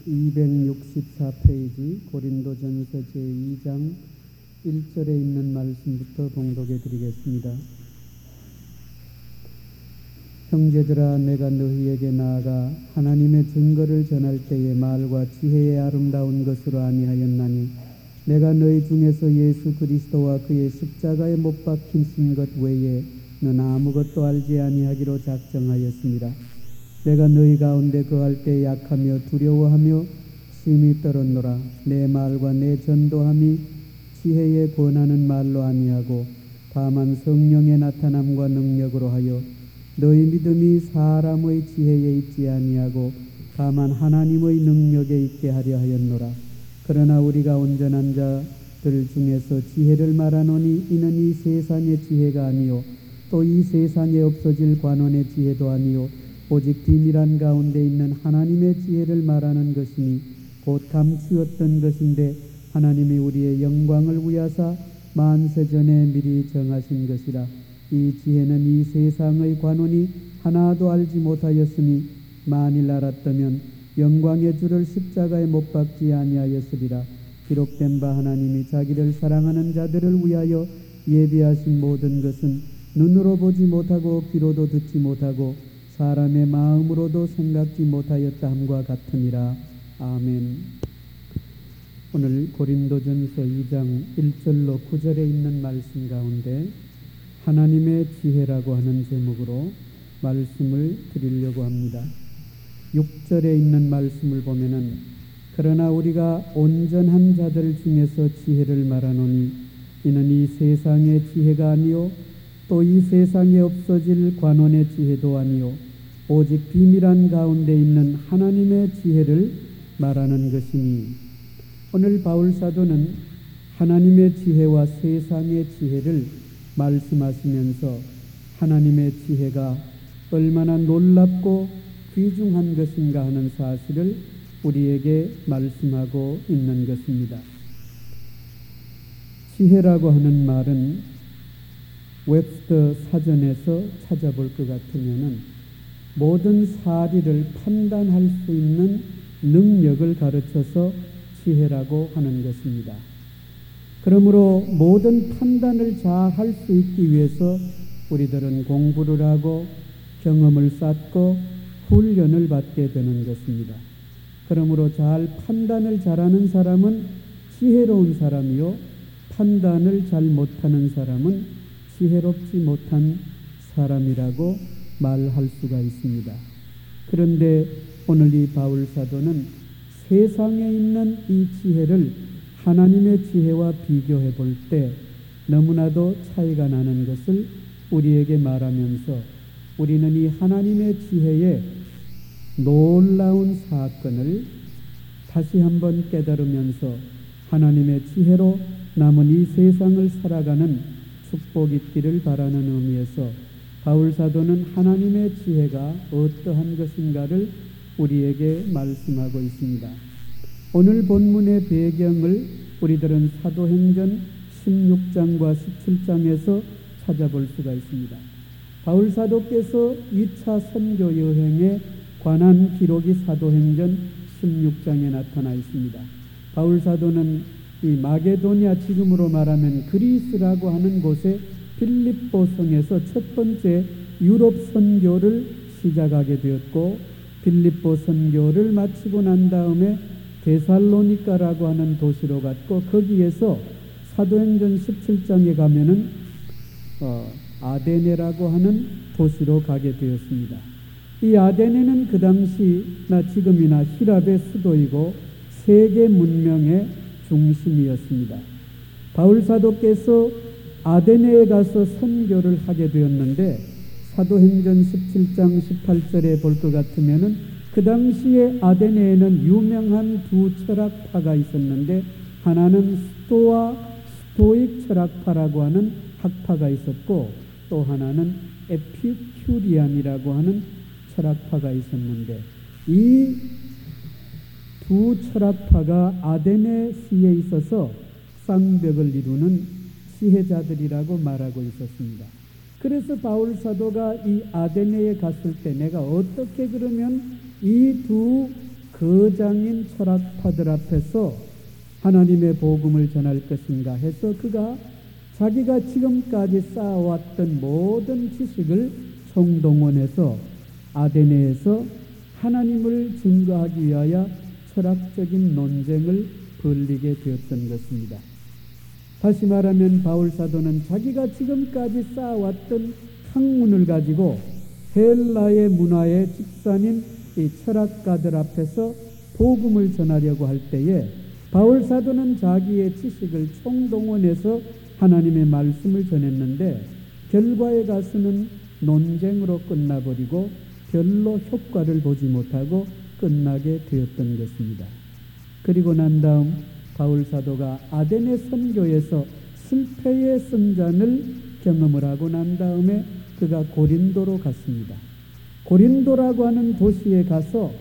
264페이지 고린도전서 제2장 1절에 있는 말씀부터 봉독해 드리겠습니다. 형제들아, 내가 너희에게 나아가 하나님의 증거를 전할 때에 말과 지혜의 아름다운 것으로 아니하였나니 내가 너희 중에서 예수 그리스도와 그의 십자가에 못 박히신 것 외에 너는 아무것도 알지 아니하기로 작정하였습니다. 내가 너희 가운데 거할 때 약하며 두려워하며 심히 떨었노라. 내 말과 내 전도함이 지혜에 권하는 말로 아니하고 다만 성령의 나타남과 능력으로 하여 너희 믿음이 사람의 지혜에 있지 아니하고 다만 하나님의 능력에 있게 하려 하였노라. 그러나 우리가 온전한 자들 중에서 지혜를 말하노니 이는 이 세상의 지혜가 아니요 또 이 세상에 없어질 관원의 지혜도 아니요 오직 비밀한 가운데 있는 하나님의 지혜를 말하는 것이니 곧 감추었던 것인데 하나님이 우리의 영광을 위하사 만세전에 미리 정하신 것이라. 이 지혜는 이 세상의 관원이 하나도 알지 못하였으니 만일 알았다면 영광의 주를 십자가에 못 박지 아니하였으리라. 기록된 바 하나님이 자기를 사랑하는 자들을 위하여 예비하신 모든 것은 눈으로 보지 못하고 귀로도 듣지 못하고 사람의 마음으로도 생각지 못하였다 함과 같으니라. 아멘. 오늘 고린도전서 2장 1절로 9절에 있는 말씀 가운데 하나님의 지혜라고 하는 제목으로 말씀을 드리려고 합니다. 6절에 있는 말씀을 보면은 그러나 우리가 온전한 자들 중에서 지혜를 말하노니 이는 이 세상의 지혜가 아니요 또 이 세상에 없어질 관원의 지혜도 아니요 오직 비밀한 가운데 있는 하나님의 지혜를 말하는 것이니. 오늘 바울 사도는 하나님의 지혜와 세상의 지혜를 말씀하시면서 하나님의 지혜가 얼마나 놀랍고 귀중한 것인가 하는 사실을 우리에게 말씀하고 있는 것입니다. 지혜라고 하는 말은 웹스터 사전에서 찾아볼 것 같으면은 모든 사리를 판단할 수 있는 능력을 가르쳐서 지혜라고 하는 것입니다. 그러므로 모든 판단을 잘 할 수 있기 위해서 우리들은 공부를 하고 경험을 쌓고 훈련을 받게 되는 것입니다. 그러므로 잘 판단을 잘하는 사람은 지혜로운 사람이요 판단을 잘 못하는 사람은 지혜롭지 못한 사람이라고 말할 수가 있습니다. 그런데 오늘 이 바울 사도는 세상에 있는 이 지혜를 하나님의 지혜와 비교해 볼 때 너무나도 차이가 나는 것을 우리에게 말하면서 우리는 이 하나님의 지혜의 놀라운 사건을 다시 한번 깨달으면서 하나님의 지혜로 남은 이 세상을 살아가는 축복 있기를 바라는 의미에서 바울 사도는 하나님의 지혜가 어떠한 것인가를 우리에게 말씀하고 있습니다. 오늘 본문의 배경을 우리들은 사도행전 16장과 17장에서 찾아볼 수가 있습니다. 바울 사도께서 2차 선교 여행에 관한 기록이 사도행전 16장에 나타나 있습니다. 바울 사도는 이 마게도니아, 지금으로 말하면 그리스라고 하는 곳에 빌립보 성에서 첫 번째 유럽 선교를 시작하게 되었고 빌립보 선교를 마치고 난 다음에 데살로니가라고 하는 도시로 갔고 거기에서 사도행전 17장에 가면은 아데네라고 하는 도시로 가게 되었습니다. 이 아데네는 그 당시나 지금이나 히랍의 수도이고 세계 문명의 중심이었습니다. 바울 사도께서 아데네에 가서 선교를 하게 되었는데 사도행전 17장 18절에 볼 것 같으면은 그 당시에 아데네에는 유명한 두 철학파가 있었는데 하나는 스토익 철학파라고 하는 학파가 있었고 또 하나는 에피큐리안이라고 하는 철학파가 있었는데 이 두 철학파가 아데네시에 있어서 쌍벽을 이루는 지혜자들이라고 말하고 있었습니다. 그래서 바울 사도가 이 아데네에 갔을 때 내가 어떻게 그러면 이 두 거장인 철학파들 앞에서 하나님의 복음을 전할 것인가 해서 그가 자기가 지금까지 쌓아왔던 모든 지식을 총동원해서 아데네에서 하나님을 증거하기 위하여 철학적인 논쟁을 벌이게 되었던 것입니다. 다시 말하면 바울 사도는 자기가 지금까지 쌓아왔던 학문을 가지고 헬라의 문화의 집산인 이 철학가들 앞에서 복음을 전하려고 할 때에 바울 사도는 자기의 지식을 총동원해서 하나님의 말씀을 전했는데 결과에 가서는 논쟁으로 끝나버리고 별로 효과를 보지 못하고 끝나게 되었던 것입니다. 그리고 난 다음 바울 사도가 아데네 선교에서 실패의 선잔을 경험을 하고 난 다음에 그가 고린도로 갔습니다. 고린도라고 하는 도시에 가서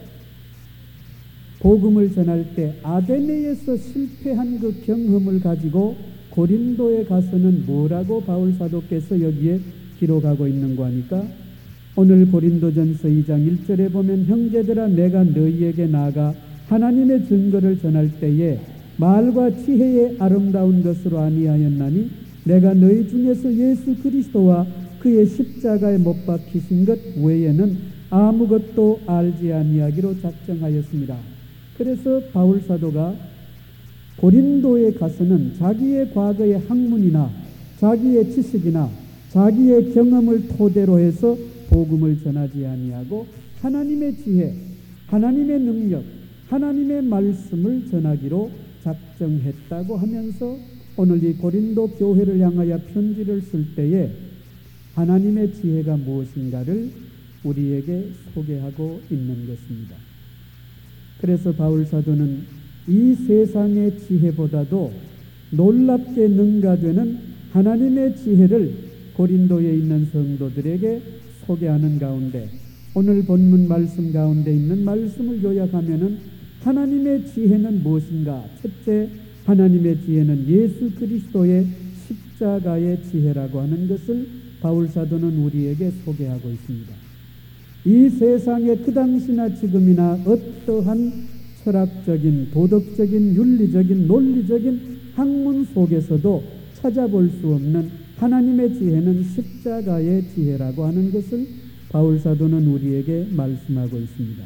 복음을 전할 때 아데네에서 실패한 그 경험을 가지고 고린도에 가서는 뭐라고 바울 사도께서 여기에 기록하고 있는가 하니까 오늘 고린도전서 2장 1절에 보면 형제들아 내가 너희에게 나아가 하나님의 증거를 전할 때에 말과 지혜의 아름다운 것으로 아니하였나니 내가 너희 중에서 예수 그리스도와 그의 십자가에 못 박히신 것 외에는 아무것도 알지 아니하기로 작정하였습니다. 그래서 바울 사도가 고린도에 가서는 자기의 과거의 학문이나 자기의 지식이나 자기의 경험을 토대로 해서 복음을 전하지 아니하고 하나님의 지혜, 하나님의 능력, 하나님의 말씀을 전하기로 작정했다고 하면서 오늘 이 고린도 교회를 향하여 편지를 쓸 때에 하나님의 지혜가 무엇인가를 우리에게 소개하고 있는 것입니다. 그래서 바울 사도는 이 세상의 지혜보다도 놀랍게 능가되는 하나님의 지혜를 고린도에 있는 성도들에게 소개하는 가운데 오늘 본문 말씀 가운데 있는 말씀을 요약하면은 하나님의 지혜는 무엇인가? 첫째, 하나님의 지혜는 예수 그리스도의 십자가의 지혜라고 하는 것을 바울 사도는 우리에게 소개하고 있습니다. 이 세상에 그 당시나 지금이나 어떠한 철학적인, 도덕적인, 윤리적인, 논리적인 학문 속에서도 찾아볼 수 없는 하나님의 지혜는 십자가의 지혜라고 하는 것을 바울 사도는 우리에게 말씀하고 있습니다.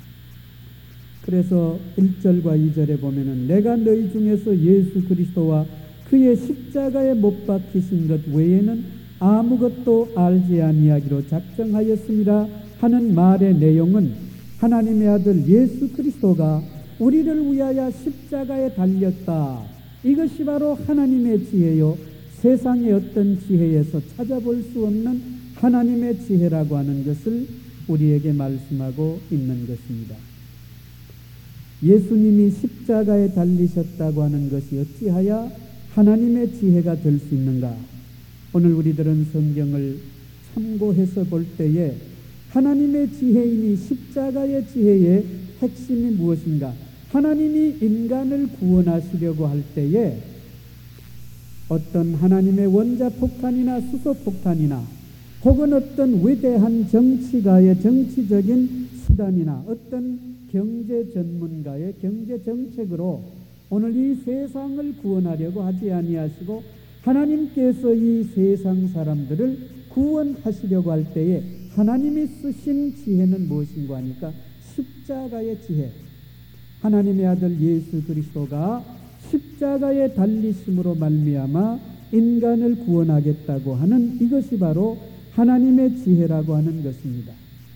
그래서 1절과 2절에 보면은 내가 너희 중에서 예수 그리스도와 그의 십자가에 못 박히신 것 외에는 아무것도 알지 아니하기로 작정하였습니다 하는 말의 내용은 하나님의 아들 예수 그리스도가 우리를 위하여 십자가에 달렸다. 이것이 바로 하나님의 지혜요 세상의 어떤 지혜에서 찾아볼 수 없는 하나님의 지혜라고 하는 것을 우리에게 말씀하고 있는 것입니다. 예수님이 십자가에 달리셨다고 하는 것이 어찌하여 하나님의 지혜가 될 수 있는가? 오늘 우리들은 성경을 참고해서 볼 때에 하나님의 지혜이니 십자가의 지혜의 핵심이 무엇인가? 하나님이 인간을 구원하시려고 할 때에 어떤 하나님의 원자폭탄이나 수소폭탄이나 혹은 어떤 위대한 정치가의 정치적인 수단이나 어떤 경제 전문가의 경제 정책으로 오늘 이 세상을 구원하려고 하지 아니하시고 하나님께서 이 세상 사람들을 구원하시려고 할 때에 하나님이 쓰신 지혜는 무엇인가 하니까 십자가의 지혜. 하나님의 아들 예수 그리스도가 십자가에 달리심으로 말미암아 인간을 구원하겠다고 하는 이것이 바로 하나님의 지혜라고 하는 것입니다.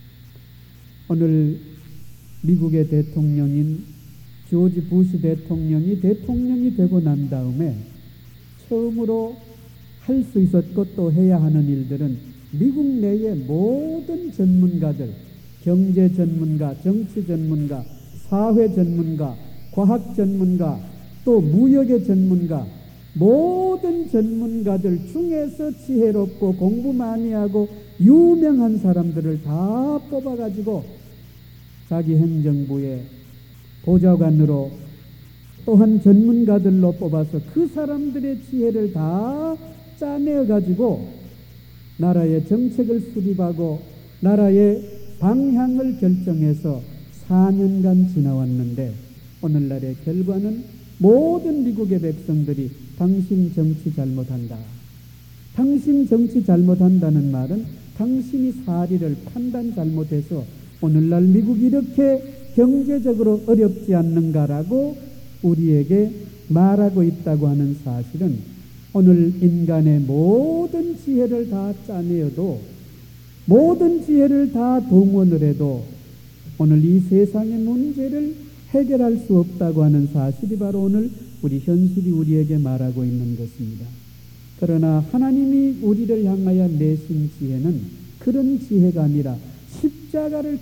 오늘 미국의 대통령인 조지 부시 대통령이 되고 난 다음에 처음으로 할 수 있었고 또 해야 하는 일들은 미국 내의 모든 전문가들, 경제 전문가, 정치 전문가, 사회 전문가, 과학 전문가, 또 무역의 전문가, 모든 전문가들 중에서 지혜롭고 공부 많이 하고 유명한 사람들을 다 뽑아가지고 자기 행정부에 보좌관으로 또한 전문가들로 뽑아서 그 사람들의 지혜를 다 짜내어가지고 나라의 정책을 수립하고 나라의 방향을 결정해서 4년간 지나왔는데 오늘날의 결과는 모든 미국의 백성들이 당신 정치 잘못한다. 당신 정치 잘못한다는 말은 당신이 사리를 판단 잘못해서 오늘날 미국이 이렇게 경제적으로 어렵지 않는가라고 우리에게 말하고 있다고 하는 사실은 오늘 인간의 모든 지혜를 다 짜내어도 모든 지혜를 다 동원을 해도 오늘 이 세상의 문제를 해결할 수 없다고 하는 사실이 바로 오늘 우리 현실이 우리에게 말하고 있는 것입니다. 그러나 하나님이 우리를 향하여 내신 지혜는 그런 지혜가 아니라 십자가를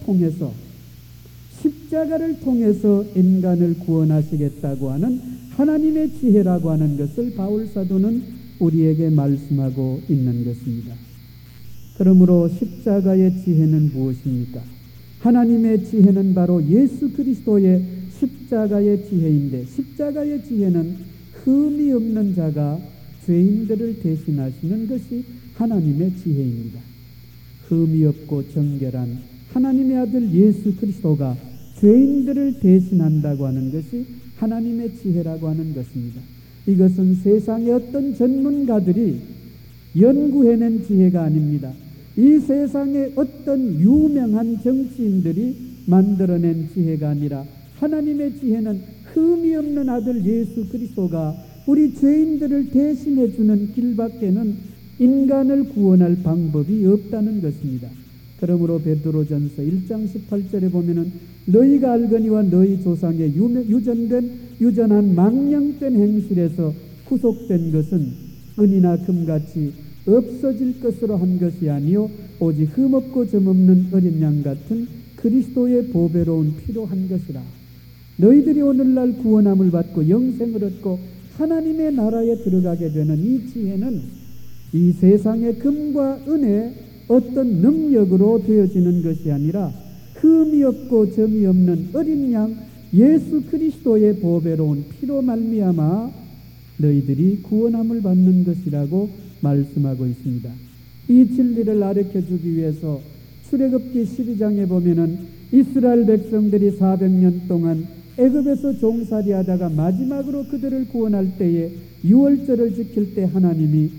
통해서 인간을 구원하시겠다고 하는 하나님의 지혜라고 하는 것을 바울 사도는 우리에게 말씀하고 있는 것입니다. 그러므로 십자가의 지혜는 무엇입니까? 하나님의 지혜는 바로 예수 그리스도의 십자가의 지혜인데, 십자가의 지혜는 흠이 없는 자가 죄인들을 대신하시는 것이 하나님의 지혜입니다. 흠이 없고 정결한 하나님의 아들 예수 그리스도가 죄인들을 대신한다고 하는 것이 하나님의 지혜라고 하는 것입니다. 이것은 세상의 어떤 전문가들이 연구해낸 지혜가 아닙니다. 이 세상의 어떤 유명한 정치인들이 만들어낸 지혜가 아니라 하나님의 지혜는 흠이 없는 아들 예수 그리스도가 우리 죄인들을 대신해 주는 길밖에는 인간을 구원할 방법이 없다는 것입니다. 그러므로 베드로전서 1장 18절에 보면은 너희가 알거니와 너희 조상의 유전한 망령된 행실에서 구속된 것은 은이나 금같이 없어질 것으로 한 것이 아니요 오직 흠없고 점없는 어린 양 같은 그리스도의 보배로운 피로 한 것이라. 너희들이 오늘날 구원함을 받고 영생을 얻고 하나님의 나라에 들어가게 되는 이 지혜는 이 세상의 금과 은의 어떤 능력으로 되어지는 것이 아니라 흠이 없고 점이 없는 어린 양 예수 그리스도의 보배로운 피로 말미암아 너희들이 구원함을 받는 것이라고 말씀하고 있습니다. 이 진리를 가르쳐 주기 위해서 출애굽기 12장에 보면은 이스라엘 백성들이 400년 동안 애굽에서 종살이하다가 마지막으로 그들을 구원할 때에 유월절을 지킬 때 하나님이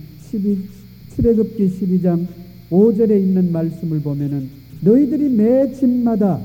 출애굽기 12장 5절에 있는 말씀을 보면은 너희들이 매 집마다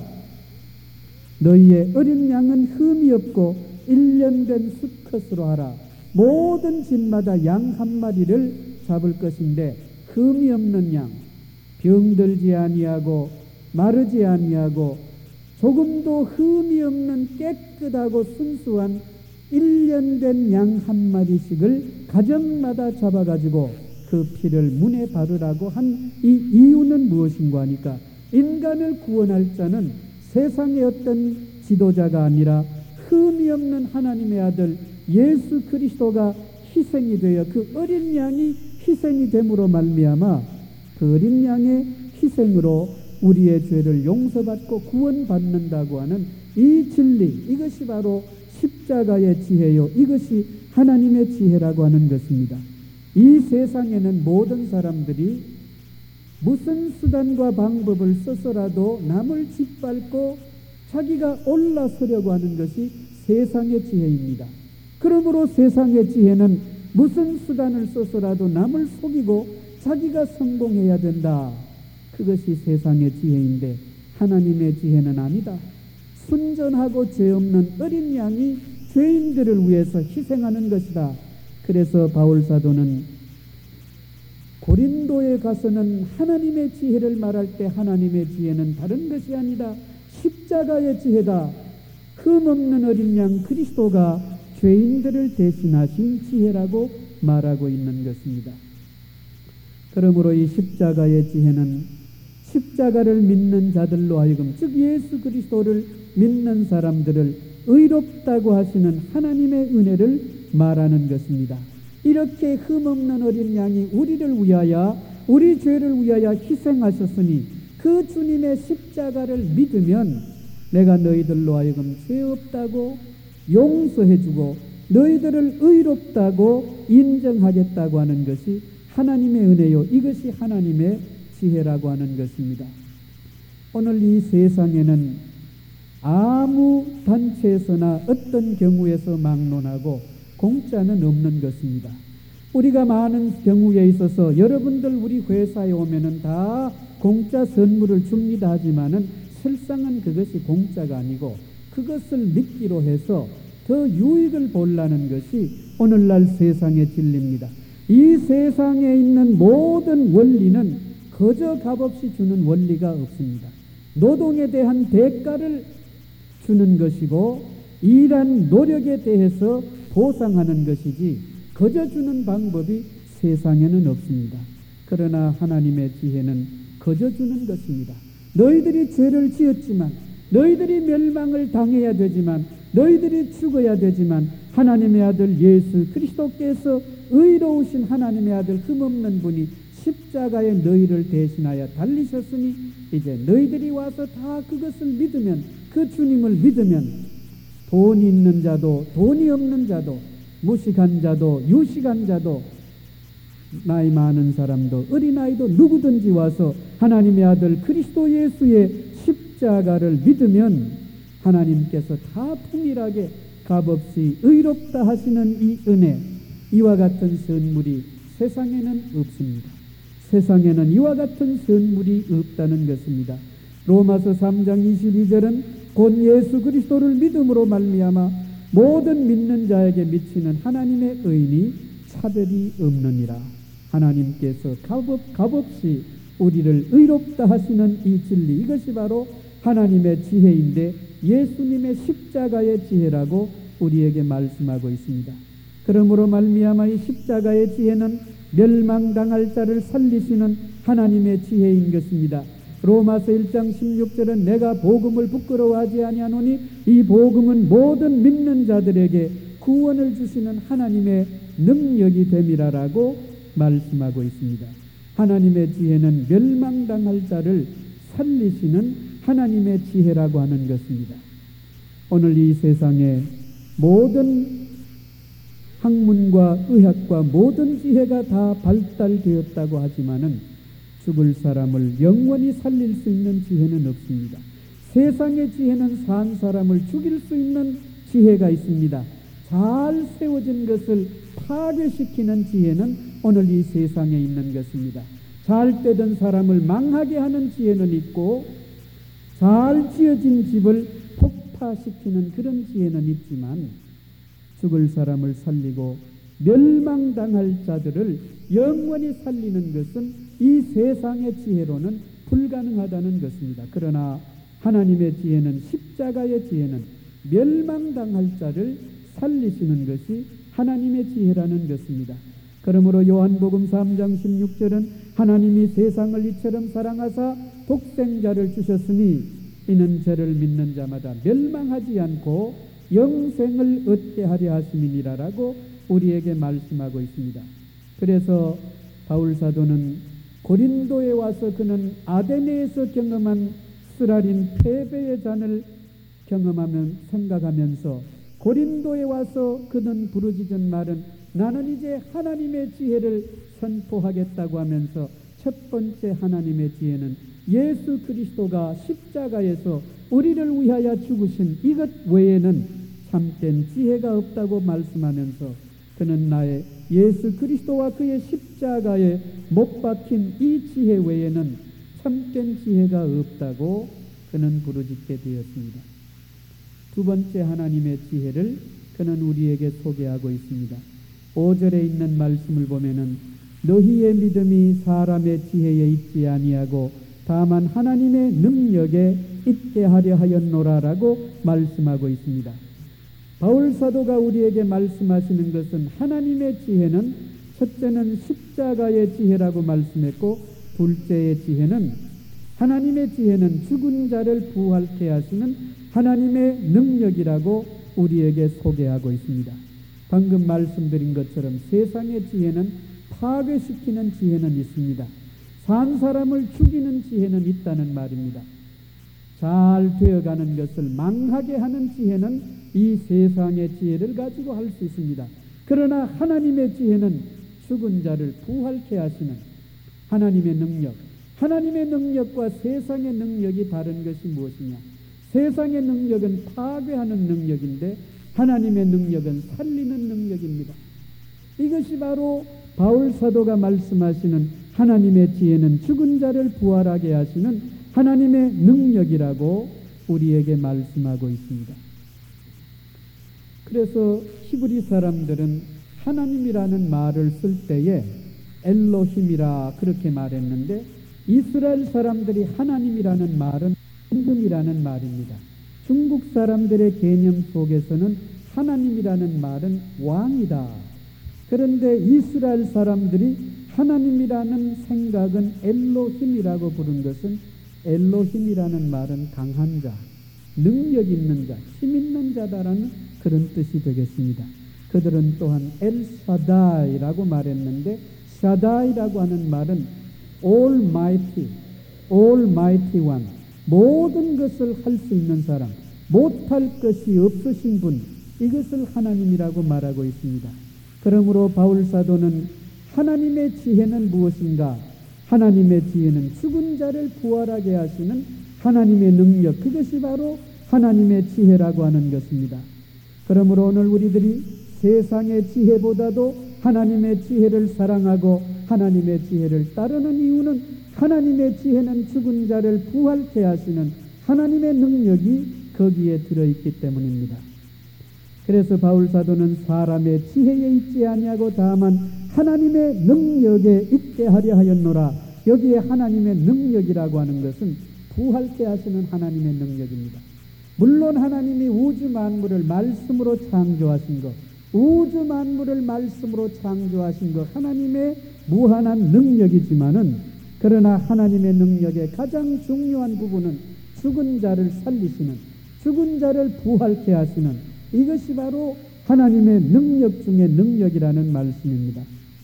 너희의 어린 양은 흠이 없고 1년 된 수컷으로 하라. 모든 집마다 양 한 마리를 잡을 것인데 흠이 없는 양, 병들지 아니하고 마르지 아니하고 조금도 흠이 없는 깨끗하고 순수한 1년 된 양 한 마리씩을 가정마다 잡아가지고 그 피를 문에 바르라고 한 이 이유는 무엇인가 하니까 인간을 구원할 자는 세상의 어떤 지도자가 아니라 흠이 없는 하나님의 아들 예수 그리스도가 희생이 되어 그 어린 양이 희생이 됨으로 말미암아 그 어린 양의 희생으로 우리의 죄를 용서받고 구원받는다고 하는 이 진리, 이것이 바로 십자가의 지혜요, 이것이 하나님의 지혜라고 하는 것입니다. 이 세상에는 모든 사람들이 무슨 수단과 방법을 써서라도 남을 짓밟고 자기가 올라서려고 하는 것이 세상의 지혜입니다. 그러므로 세상의 지혜는 무슨 수단을 써서라도 남을 속이고 자기가 성공해야 된다. 그것이 세상의 지혜인데 하나님의 지혜는 아니다. 순전하고 죄 없는 어린 양이 죄인들을 위해서 희생하는 것이다. 그래서 바울 사도는 고린도에 가서는 하나님의 지혜를 말할 때 하나님의 지혜는 다른 것이 아니다. 십자가의 지혜다. 흠없는 어린 양 그리스도가 죄인들을 대신하신 지혜라고 말하고 있는 것입니다. 그러므로 이 십자가의 지혜는 십자가를 믿는 자들로 하여금, 즉 예수 그리스도를 믿는 사람들을 의롭다고 하시는 하나님의 은혜를 말하는 것입니다. 이렇게 흠없는 어린 양이 우리를 위하여, 우리 죄를 위하여 희생하셨으니 그 주님의 십자가를 믿으면 내가 너희들로 하여금 죄 없다고 용서해주고 너희들을 의롭다고 인정하겠다고 하는 것이 하나님의 은혜요, 이것이 하나님의 지혜라고 하는 것입니다. 오늘 이 세상에는 아무 단체에서나 어떤 경우에서 막론하고 공짜는 없는 것입니다. 우리가 많은 경우에 있어서 여러분들 우리 회사에 오면은 다 공짜 선물을 줍니다 하지만은 실상은 그것이 공짜가 아니고 그것을 믿기로 해서 더 유익을 보려는 것이 오늘날 세상의 진리입니다. 이 세상에 있는 모든 원리는 그저 값없이 주는 원리가 없습니다. 노동에 대한 대가를 주는 것이고 일한 노력에 대해서 보상하는 것이지 그저 주는 방법이 세상에는 없습니다. 그러나 하나님의 지혜는 그저 주는 것입니다. 너희들이 죄를 지었지만, 너희들이 멸망을 당해야 되지만, 너희들이 죽어야 되지만 하나님의 아들 예수 그리스도께서 의로우신 하나님의 아들 흠없는 분이 십자가에 너희를 대신하여 달리셨으니 이제 너희들이 와서 다 그것을 믿으면, 그 주님을 믿으면 돈이 있는 자도 돈이 없는 자도 무식한 자도 유식한 자도 나이 많은 사람도 어린아이도 누구든지 와서 하나님의 아들 그리스도 예수의 십자가를 믿으면 하나님께서 다 통일하게 값없이 의롭다 하시는 이 은혜, 이와 같은 선물이 세상에는 없습니다. 세상에는 이와 같은 선물이 없다는 것입니다. 로마서 3장 22절은 곧 예수 그리스도를 믿음으로 말미암아 모든 믿는 자에게 미치는 하나님의 의인이 차별이 없느니라. 하나님께서 값없이 우리를 의롭다 하시는 이 진리, 이것이 바로 하나님의 지혜인데 예수님의 십자가의 지혜라고 우리에게 말씀하고 있습니다. 그러므로 말미암아 이 십자가의 지혜는 멸망당할 자를 살리시는 하나님의 지혜인 것입니다. 로마서 1장 16절은 내가 복음을 부끄러워하지 아니하노니 이 복음은 모든 믿는 자들에게 구원을 주시는 하나님의 능력이 됨이라라고 말씀하고 있습니다. 하나님의 지혜는 멸망당할 자를 살리시는 하나님의 지혜라고 하는 것입니다. 오늘 이 세상에 모든 학문과 의학과 모든 지혜가 다 발달되었다고 하지만은 죽을 사람을 영원히 살릴 수 있는 지혜는 없습니다. 세상의 지혜는 산 사람을 죽일 수 있는 지혜가 있습니다. 잘 세워진 것을 파괴시키는 지혜는 오늘 이 세상에 있는 것입니다. 잘 되던 사람을 망하게 하는 지혜는 있고 잘 지어진 집을 폭파시키는 그런 지혜는 있지만 죽을 사람을 살리고 멸망당할 자들을 영원히 살리는 것은 이 세상의 지혜로는 불가능하다는 것입니다. 그러나 하나님의 지혜는, 십자가의 지혜는 멸망당할 자를 살리시는 것이 하나님의 지혜라는 것입니다. 그러므로 요한복음 3장 16절은 하나님이 세상을 이처럼 사랑하사 독생자를 주셨으니 이는 저를 믿는 자마다 멸망하지 않고 영생을 얻게 하려 하심이니라라고 우리에게 말씀하고 있습니다. 그래서 바울 사도는 고린도에 와서 그는 아데네에서 경험한 쓰라린 패배의 잔을 경험하면 생각하면서 고린도에 와서 그는 부르짖은 말은 나는 이제 하나님의 지혜를 선포하겠다고 하면서 첫 번째 하나님의 지혜는 예수 그리스도가 십자가에서 우리를 위하여 죽으신 이것 외에는 참된 지혜가 없다고 말씀하면서 그는 나의 예수 그리스도와 그의 십자가에 못 박힌 이 지혜 외에는 참된 지혜가 없다고 그는 부르짖게 되었습니다. 두 번째 하나님의 지혜를 그는 우리에게 소개하고 있습니다. 5절에 있는 말씀을 보면은 너희의 믿음이 사람의 지혜에 있지 아니하고 다만 하나님의 능력에 있게 하려 하였노라라고 말씀하고 있습니다. 바울 사도가 우리에게 말씀하시는 것은 하나님의 지혜는 첫째는 십자가의 지혜라고 말씀했고 둘째의 지혜는 하나님의 지혜는 죽은 자를 부활케 하시는 하나님의 능력이라고 우리에게 소개하고 있습니다. 방금 말씀드린 것처럼 세상의 지혜는 파괴시키는 지혜는 있습니다. 산 사람을 죽이는 지혜는 있다는 말입니다. 잘 되어가는 것을 망하게 하는 지혜는 이 세상의 지혜를 가지고 할 수 있습니다. 그러나 하나님의 지혜는 죽은 자를 부활케 하시는 하나님의 능력, 하나님의 능력과 세상의 능력이 다른 것이 무엇이냐? 세상의 능력은 파괴하는 능력인데 하나님의 능력은 살리는 능력입니다. 이것이 바로 바울 사도가 말씀하시는 하나님의 지혜는 죽은 자를 부활하게 하시는 하나님의 능력이라고 우리에게 말씀하고 있습니다. 그래서 히브리 사람들은 하나님이라는 말을 쓸 때에 엘로힘이라 그렇게 말했는데, 이스라엘 사람들이 하나님이라는 말은 임금이라는 말입니다. 중국 사람들의 개념 속에서는 하나님이라는 말은 왕이다. 그런데 이스라엘 사람들이 하나님이라는 생각은 엘로힘이라고 부른 것은, 엘로힘이라는 말은 강한 자, 능력 있는 자, 힘 있는 자다라는 그런 뜻이 되겠습니다. 그들은 또한 엘샤다이라고 말했는데, 샤다이라고 하는 말은 Almighty, Almighty One, 모든 것을 할 수 있는 사람, 못할 것이 없으신 분, 이것을 하나님이라고 말하고 있습니다. 그러므로 바울 사도는 하나님의 지혜는 무엇인가? 하나님의 지혜는 죽은 자를 부활하게 하시는 하나님의 능력, 그것이 바로 하나님의 지혜라고 하는 것입니다. 그러므로 오늘 우리들이 세상의 지혜보다도 하나님의 지혜를 사랑하고 하나님의 지혜를 따르는 이유는, 하나님의 지혜는 죽은 자를 부활케 하시는 하나님의 능력이 거기에 들어있기 때문입니다. 그래서 바울 사도는 사람의 지혜에 있지 아니하고 다만 하나님의 능력에 있게 하려 하였노라. 여기에 하나님의 능력이라고 하는 것은 부활케 하시는 하나님의 능력입니다. 물론 하나님이 우주 만물을 말씀으로 창조하신 것, 우주 만물을 말씀으로 창조하신 것, 하나님의 무한한 능력이지만은, 그러나 하나님의 능력의 가장 중요한 부분은 죽은 자를 살리시는, 죽은 자를 부활케 하시는, 이것이 바로 하나님의 능력 중의 능력이라는 말씀입니다.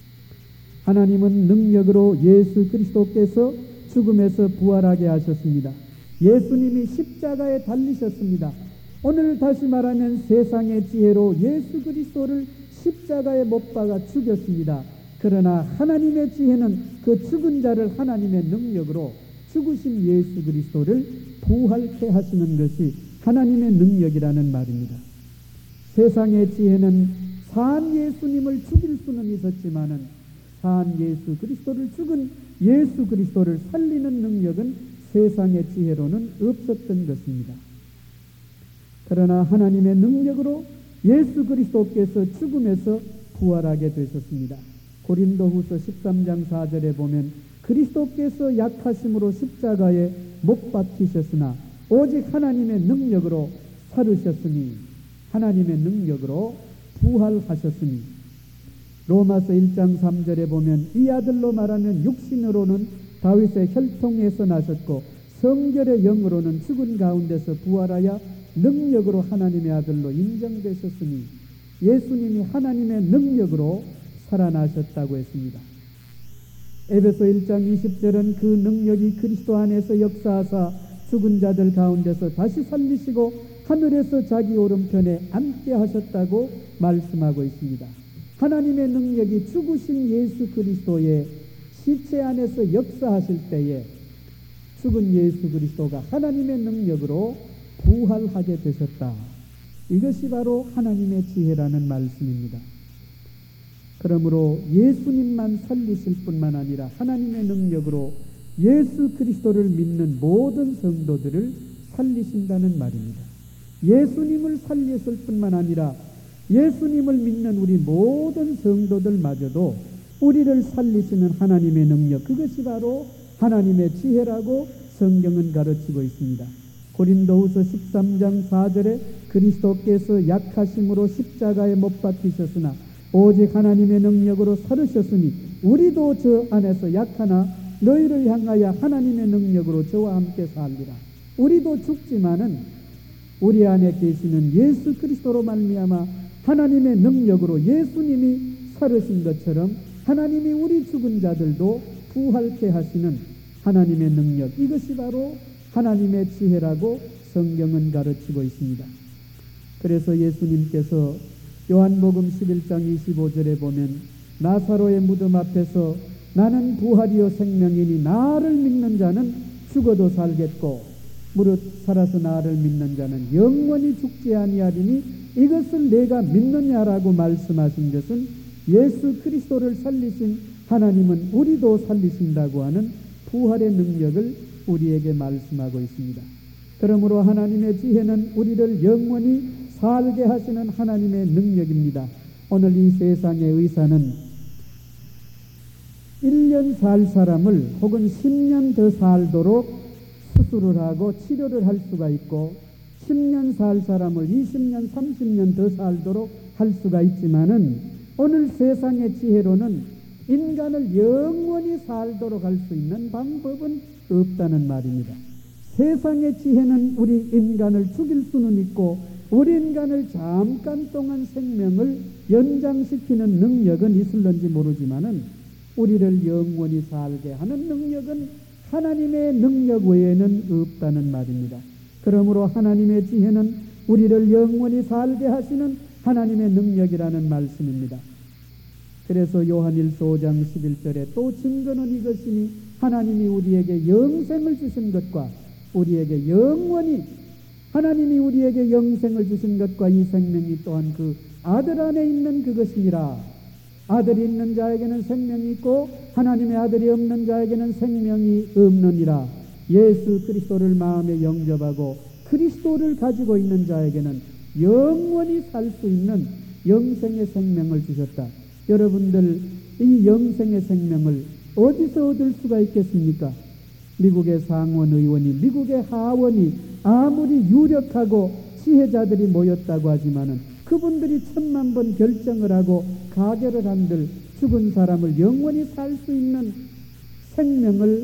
하나님은 능력으로 예수 그리스도께서 죽음에서 부활하게 하셨습니다. 예수님이 십자가에 달리셨습니다. 오늘 다시 말하면 세상의 지혜로 예수 그리스도를 십자가에 못 박아 죽였습니다. 그러나 하나님의 지혜는 그 죽은 자를 하나님의 능력으로 죽으신 예수 그리스도를 부활케 하시는 것이 하나님의 능력이라는 말입니다. 세상의 지혜는 산 예수님을 죽일 수는 있었지만은 산 예수 그리스도를 죽은 예수 그리스도를 살리는 능력은 세상의 지혜로는 없었던 것입니다. 그러나 하나님의 능력으로 예수 그리스도께서 죽음에서 부활하게 되셨습니다. 고린도후서 13장 4절에 보면 그리스도께서 약하심으로 십자가에 못 박히셨으나 오직 하나님의 능력으로 살으셨으니, 하나님의 능력으로 부활하셨으니, 로마서 1장 3절에 보면 이 아들로 말하면 육신으로는 다윗의 혈통에서 나셨고 성결의 영으로는 죽은 가운데서 부활하여 능력으로 하나님의 아들로 인정되셨으니, 예수님이 하나님의 능력으로 살아나셨다고 했습니다. 에베소 1장 20절은 그 능력이 그리스도 안에서 역사하사 죽은 자들 가운데서 다시 살리시고 하늘에서 자기 오른편에 앉게 하셨다고 말씀하고 있습니다. 하나님의 능력이 죽으신 예수 그리스도의 시체 안에서 역사하실 때에 죽은 예수 그리스도가 하나님의 능력으로 부활하게 되셨다. 이것이 바로 하나님의 지혜라는 말씀입니다. 그러므로 예수님만 살리실 뿐만 아니라 하나님의 능력으로 예수 그리스도를 믿는 모든 성도들을 살리신다는 말입니다. 예수님을 살렸을 뿐만 아니라 예수님을 믿는 우리 모든 성도들마저도 우리를 살리시는 하나님의 능력, 그것이 바로 하나님의 지혜라고 성경은 가르치고 있습니다. 고린도후서 13장 4절에 그리스도께서 약하심으로 십자가에 못 박히셨으나 오직 하나님의 능력으로 살으셨으니 우리도 저 안에서 약하나 너희를 향하여 하나님의 능력으로 저와 함께 살리라. 우리도 죽지만은 우리 안에 계시는 예수 그리스도로 말미암아 하나님의 능력으로 예수님이 살으신 것처럼 하나님이 우리 죽은 자들도 부활케 하시는 하나님의 능력, 이것이 바로 하나님의 지혜라고 성경은 가르치고 있습니다. 그래서 예수님께서 요한복음 11장 25절에 보면 나사로의 무덤 앞에서 나는 부활이요 생명이니 나를 믿는 자는 죽어도 살겠고 무릇 살아서 나를 믿는 자는 영원히 죽지 아니하리니 이것을 내가 믿느냐라고 말씀하신 것은 예수 그리스도를 살리신 하나님은 우리도 살리신다고 하는 부활의 능력을 우리에게 말씀하고 있습니다. 그러므로 하나님의 지혜는 우리를 영원히 살게 하시는 하나님의 능력입니다. 오늘 이 세상의 의사는 1년 살 사람을 혹은 10년 더 살도록 수술을 하고 치료를 할 수가 있고 10년 살 사람을 20년, 30년 더 살도록 할 수가 있지만은 오늘 세상의 지혜로는 인간을 영원히 살도록 할 수 있는 방법은 없다는 말입니다. 세상의 지혜는 우리 인간을 죽일 수는 있고 우리 인간을 잠깐 동안 생명을 연장시키는 능력은 있을런지 모르지만은 우리를 영원히 살게 하는 능력은 하나님의 능력 외에는 없다는 말입니다. 그러므로 하나님의 지혜는 우리를 영원히 살게 하시는 하나님의 능력이라는 말씀입니다. 그래서 요한일서 5장 11절에 또 증거는 이것이니 하나님이 우리에게 영생을 주신 것과 우리에게 영원히 하나님이 우리에게 영생을 주신 것과 이 생명이 또한 그 아들 안에 있는 그것이니라. 아들이 있는 자에게는 생명이 있고 하나님의 아들이 없는 자에게는 생명이 없느니라. 예수 그리스도를 마음에 영접하고 그리스도를 가지고 있는 자에게는 영원히 살 수 있는 영생의 생명을 주셨다. 여러분들 이 영생의 생명을 어디서 얻을 수가 있겠습니까? 미국의 상원 의원이 미국의 하원이 아무리 유력하고 지혜자들이 모였다고 하지만은 그분들이 1000만 번 결정을 하고 가결을 한들 죽은 사람을 영원히 살 수 있는 생명을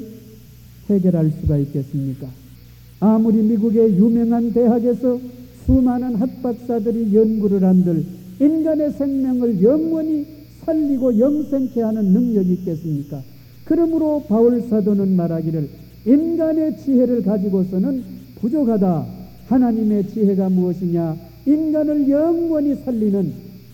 해결할 수가 있겠습니까? 아무리 미국의 유명한 대학에서 수많은 학박사들이 연구를 한들 인간의 생명을 영원히 살리고 영생케 하는 능력이 있겠습니까? 그러므로 바울 사도는 말하기를 인간의 지혜를 가지고서는 부족하다. 하나님의 지혜가 무엇이냐? 인간을 영원히 살리는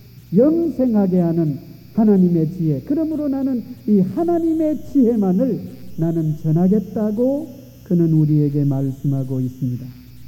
영생하게 하는 하나님의 지혜. 그러므로 나는 이 하나님의 지혜만을 나는 전하겠다고 그는 우리에게 말씀하고 있습니다.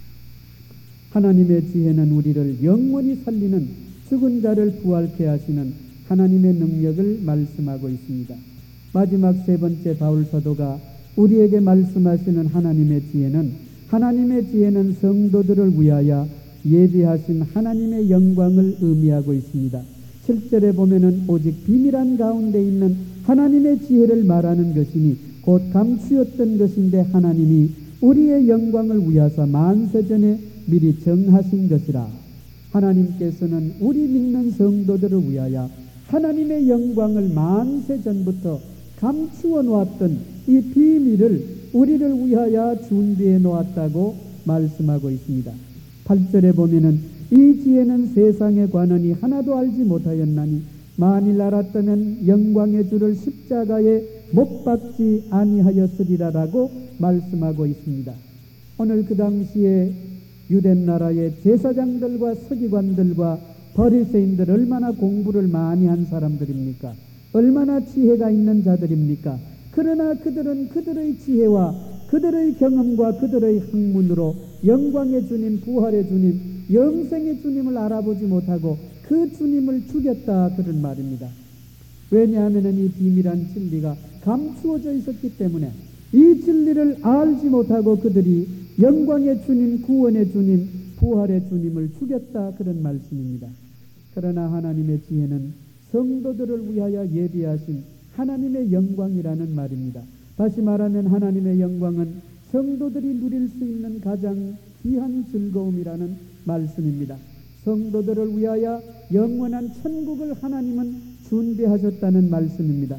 하나님의 지혜는 우리를 영원히 살리는 죽은 자를 부활케 하시는 하나님의 능력을 말씀하고 있습니다. 마지막 세 번째 바울 사도가 우리에게 말씀하시는 하나님의 지혜는 성도들을 위하여 예비하신 하나님의 영광을 의미하고 있습니다. 7절에 보면은 오직 비밀한 가운데 있는 하나님의 지혜를 말하는 것이니 곧 감추었던 것인데 하나님이 우리의 영광을 위하사 만세전에 미리 정하신 것이라. 하나님께서는 우리 믿는 성도들을 위하여 하나님의 영광을 만세전부터 감추어 놓았던 이 비밀을 우리를 위하여 준비해 놓았다고 말씀하고 있습니다. 8절에 보면은 이 지혜는 세상에 관하니 하나도 알지 못하였나니 만일 알았다면 영광의 주를 십자가에 못 박지 아니하였으리라라고 말씀하고 있습니다. 오늘 그 당시에 유대 나라의 제사장들과 서기관들과 바리새인들 얼마나 공부를 많이 한 사람들입니까? 얼마나 지혜가 있는 자들입니까? 그러나 그들은 그들의 지혜와 그들의 경험과 그들의 학문으로 영광의 주님, 부활의 주님, 영생의 주님을 알아보지 못하고 그 주님을 죽였다 그런 말입니다. 왜냐하면 이 비밀한 진리가 감추어져 있었기 때문에 이 진리를 알지 못하고 그들이 영광의 주님, 구원의 주님, 부활의 주님을 죽였다 그런 말씀입니다. 그러나 하나님의 지혜는 성도들을 위하여 예비하신 하나님의 영광이라는 말입니다. 다시 말하면 하나님의 영광은 성도들이 누릴 수 있는 가장 귀한 즐거움이라는 말씀입니다. 성도들을 위하여 영원한 천국을 하나님은 준비하셨다는 말씀입니다.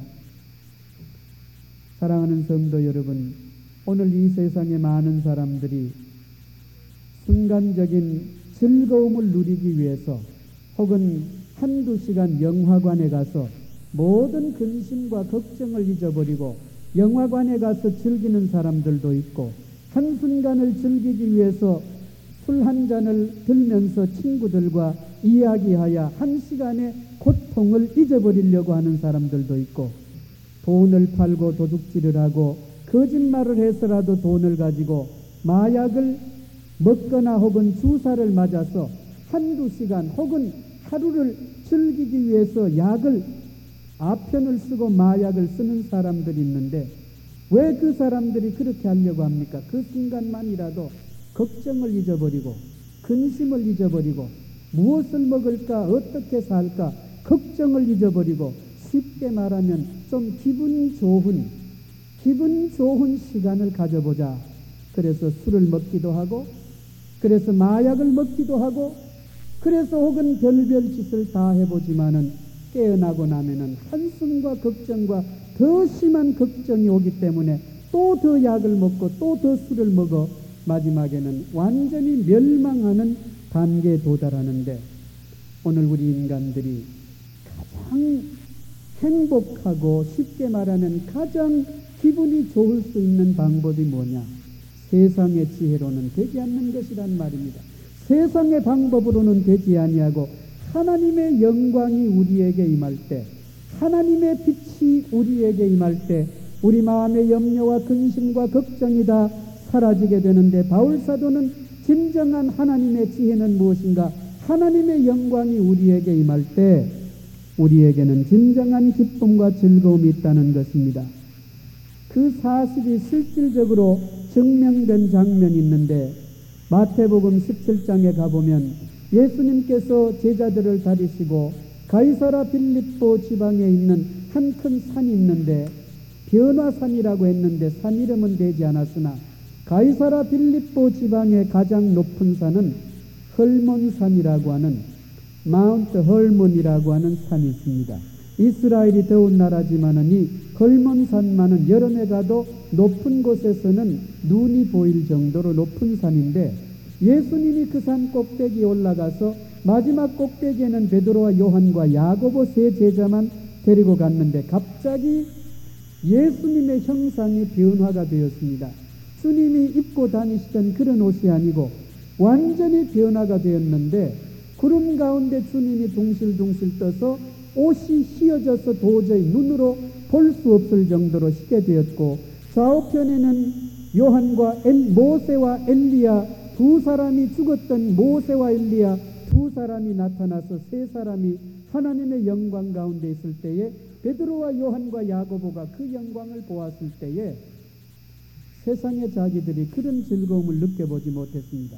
사랑하는 성도 여러분, 오늘 이 세상의 많은 사람들이 순간적인 즐거움을 누리기 위해서 혹은 한두 시간 영화관에 가서 모든 근심과 걱정을 잊어버리고 영화관에 가서 즐기는 사람들도 있고 한순간을 즐기기 위해서 술 한 잔을 들면서 친구들과 이야기하여 한 시간의 고통을 잊어버리려고 하는 사람들도 있고 돈을 팔고 도둑질을 하고 거짓말을 해서라도 돈을 가지고 마약을 먹거나 혹은 주사를 맞아서 한두 시간 혹은 하루를 즐기기 위해서 약을 아편을 쓰고 마약을 쓰는 사람들이 있는데 왜 그 사람들이 그렇게 하려고 합니까? 그 순간만이라도 걱정을 잊어버리고 근심을 잊어버리고 무엇을 먹을까 어떻게 살까 걱정을 잊어버리고 쉽게 말하면 좀 기분 좋은 시간을 가져보자. 그래서 술을 먹기도 하고 그래서 마약을 먹기도 하고 그래서 혹은 별별 짓을 다 해보지만은 깨어나고 나면은 한숨과 걱정과 더 심한 걱정이 오기 때문에 또 더 약을 먹고 또 더 술을 먹어 마지막에는 완전히 멸망하는 단계에 도달하는데 오늘 우리 인간들이 가장 행복하고 쉽게 말하면 가장 기분이 좋을 수 있는 방법이 뭐냐? 세상의 지혜로는 되지 않는 것이란 말입니다. 세상의 방법으로는 되지 아니하고 하나님의 영광이 우리에게 임할 때 하나님의 빛이 우리에게 임할 때 우리 마음의 염려와 근심과 걱정이 다 사라지게 되는데 바울 사도는 진정한 하나님의 지혜는 무엇인가? 하나님의 영광이 우리에게 임할 때 우리에게는 진정한 기쁨과 즐거움이 있다는 것입니다. 그 사실이 실질적으로 증명된 장면이 있는데 마태복음 17장에 가보면 예수님께서 제자들을 다니시고 가이사라 빌립보 지방에 있는 한 큰 산이 있는데 변화산이라고 했는데 산 이름은 되지 않았으나 가이사라 빌립보 지방의 가장 높은 산은 헐몬산이라고 하는 마운트 헐몬이라고 하는 산이 있습니다. 이스라엘이 더운 나라지만은 이 헐몬산만은 여름에 가도 높은 곳에서는 눈이 보일 정도로 높은 산인데 예수님이 그 산 꼭대기에 올라가서 마지막 꼭대기에는 베드로와 요한과 야고보 세 제자만 데리고 갔는데 갑자기 예수님의 형상이 변화가 되었습니다. 주님이 입고 다니시던 그런 옷이 아니고 완전히 변화가 되었는데 구름 가운데 주님이 둥실둥실 떠서 옷이 휘어져서 도저히 눈으로 볼 수 없을 정도로 희게 되었고 좌우편에는 요한과 모세와 엘리야 두 사람이 죽었던 모세와 엘리야 두 사람이 나타나서 세 사람이 하나님의 영광 가운데 있을 때에 베드로와 요한과 야고보가 그 영광을 보았을 때에 세상의 자기들이 그런 즐거움을 느껴보지 못했습니다.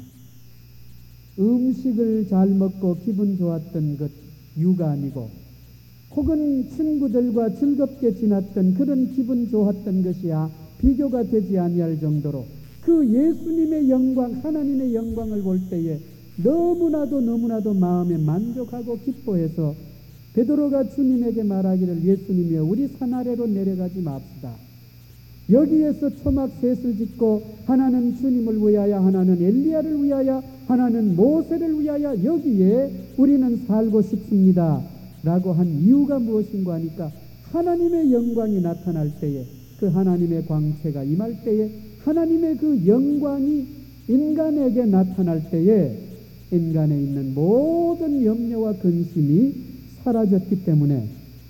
음식을 잘 먹고 기분 좋았던 것 유가 아니고 혹은 친구들과 즐겁게 지났던 그런 기분 좋았던 것이야 비교가 되지 아니할 정도로 그 예수님의 영광 하나님의 영광을 볼 때에 너무나도 마음에 만족하고 기뻐해서 베드로가 주님에게 말하기를 예수님이여 우리 산 아래로 내려가지 맙시다. 여기에서 초막 셋을 짓고 하나는 주님을 위하여 하나는 엘리야를 위하여 하나는 모세를 위하여 여기에 우리는 살고 싶습니다 라고 한 이유가 무엇인가 하니까 하나님의 영광이 나타날 때에 그 하나님의 광채가 임할 때에 하나님의 그 영광이 인간에게 나타날 때에 인간에 있는 모든 염려와 근심이 사라졌기 때문에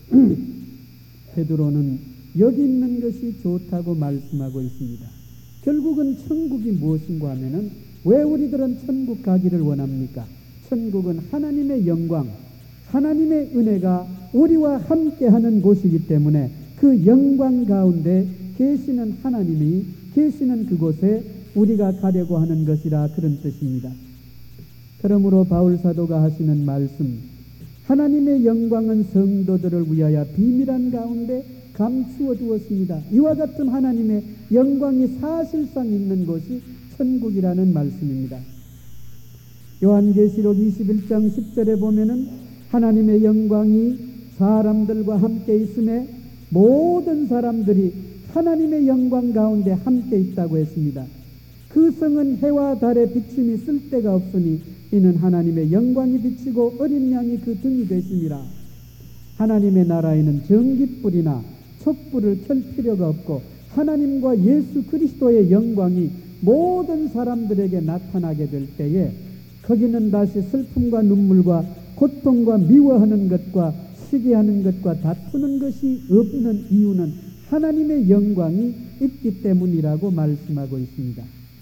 베드로는 여기 있는 것이 좋다고 말씀하고 있습니다. 결국은 천국이 무엇인가 하면은 왜 우리들은 천국 가기를 원합니까? 천국은 하나님의 영광, 하나님의 은혜가 우리와 함께하는 곳이기 때문에 그 영광 가운데 계시는 하나님이 계시는 그곳에 우리가 가려고 하는 것이라 그런 뜻입니다. 그러므로 바울 사도가 하시는 말씀 하나님의 영광은 성도들을 위하여 비밀한 가운데 감추어 두었습니다. 이와 같은 하나님의 영광이 사실상 있는 곳이 천국이라는 말씀입니다. 요한계시록 21장 10절에 보면은 하나님의 영광이 사람들과 함께 있음에 모든 사람들이 하나님의 영광 가운데 함께 있다고 했습니다. 그 성은 해와 달의 비침이 쓸데가 없으니 이는 하나님의 영광이 비치고 어린 양이 그 등이 되심이라. 하나님의 나라에는 전깃불이나 촛불을 켤 필요가 없고 하나님과 예수 그리스도의 영광이 모든 사람들에게 나타나게 될 때에 거기는 다시 슬픔과 눈물과 고통과 미워하는 것과 시기하는 것과 다투는 것이 없는 이유는 하나님의 영광이 있기 때문이라고 말씀하고 있습니다.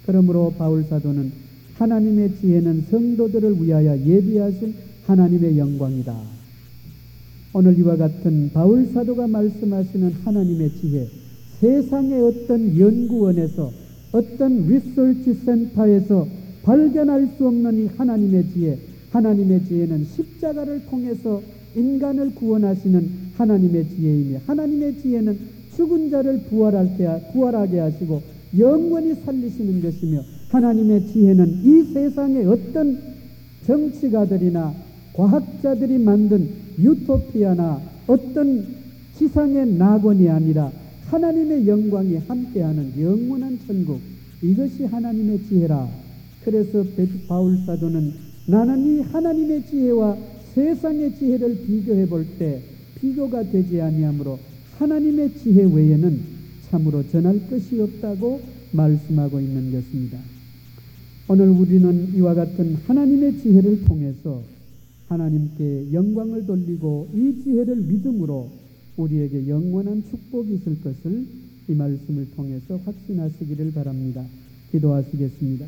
그러므로 바울 사도는 하나님의 지혜는 성도들을 위하여 예비하신 하나님의 영광이다. 오늘 이와 같은 바울 사도가 말씀하시는 하나님의 지혜, 세상의 어떤 연구원에서 어떤 리서치 센터에서 발견할 수 없는 이 하나님의 지혜, 하나님의 지혜는 십자가를 통해서 인간을 구원하시는 하나님의 지혜이며, 하나님의 지혜는 죽은 자를 부활하게 하시고 영원히 살리시는 것이며, 하나님의 지혜는 이 세상의 어떤 정치가들이나 과학자들이 만든 유토피아나 어떤 지상의 낙원이 아니라 하나님의 영광이 함께하는 영원한 천국, 이것이 하나님의 지혜라. 그래서 바울 사도는 나는 이 하나님의 지혜와 세상의 지혜를 비교해 볼 때 비교가 되지 아니하므로 하나님의 지혜 외에는 참으로 전할 것이 없다고 말씀하고 있는 것입니다. 오늘 우리는 이와 같은 하나님의 지혜를 통해서 하나님께 영광을 돌리고 이 지혜를 믿음으로 우리에게 영원한 축복이 있을 것을 이 말씀을 통해서 확신하시기를 바랍니다. 기도하시겠습니다.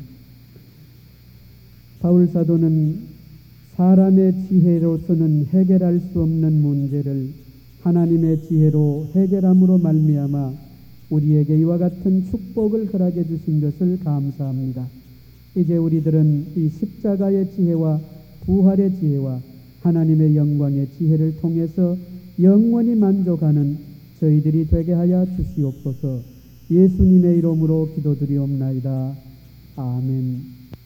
바울 사도는 사람의 지혜로서는 해결할 수 없는 문제를 하나님의 지혜로 해결함으로 말미암아 우리에게 이와 같은 축복을 허락해 주신 것을 감사합니다. 이제 우리들은 이 십자가의 지혜와 부활의 지혜와 하나님의 영광의 지혜를 통해서 영원히 만족하는 저희들이 되게 하여 주시옵소서. 예수님의 이름으로 기도드리옵나이다. 아멘.